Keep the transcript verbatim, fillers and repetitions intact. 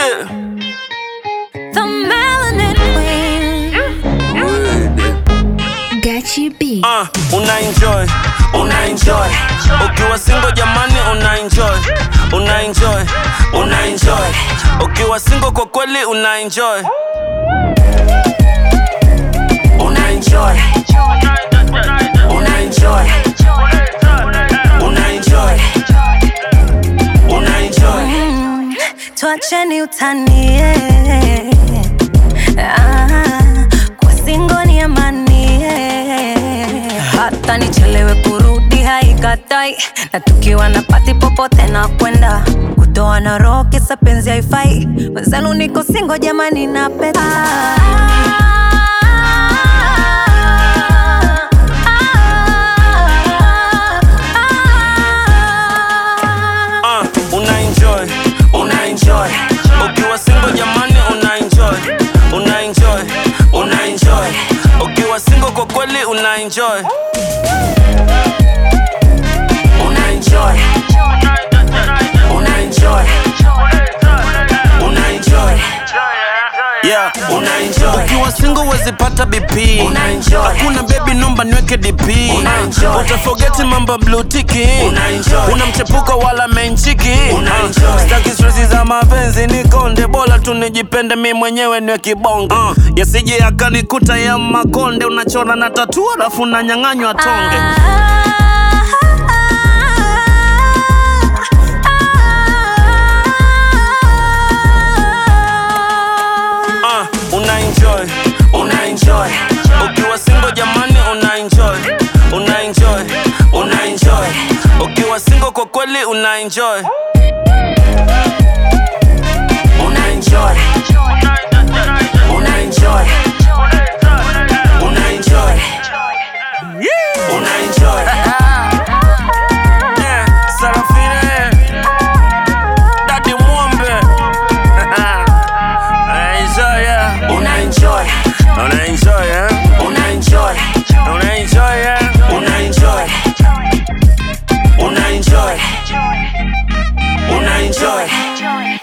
Yeah. The Melanin Queen. Gachi B. Uh, una enjoy, una enjoy. Ukiwa single jamani una enjoy, una enjoy, una enjoy. Ukiwa single kwa kweli una enjoy, una enjoy, una enjoy, una enjoy, una enjoy. Mm, tuacheni utani, yeah. Ah, kwa single ni amani, yeah. Hata nichelewe kurudi haikatai, na tukiwa na pati popote na kwenda, kutoa na roho kisa penzi haifai. Wenzenu niko single jamani na peta. Una enjoy, una enjoy. Ukiwa single jamani una enjoy, una enjoy, una enjoy. Ukiwa single kwa kweli una enjoy, una enjoy, una enjoy, una enjoy. Yeah, una enjoy. Ukiwa single wezi pata B P. Una enjoy. Hakuna baby numba niweke D P. Una enjoy. Utafogeti mambo blue tiki. Una enjoy. Una mchepuko wala menchiki. Una enjoy. Staki stressi za mapenzi ni konde, bora tu nijipende mimi mwenyewe niwe kibonge. Uh, yasije yakanikuta ya makonde, unachora na tatua alafu unanyang'anywa tonge. Una enjoy, una enjoy. Ukiwa single jamani una enjoy, una enjoy, una enjoy. Ukiwa single kwa kweli una enjoy, una enjoy, una enjoy, una enjoy, una enjoy. Yeah, Sarafine, Daddy Mwombe. Una enjoy, una enjoy, eh? Una enjoy, una enjoy, eh? Una enjoy, una enjoy, una enjoy.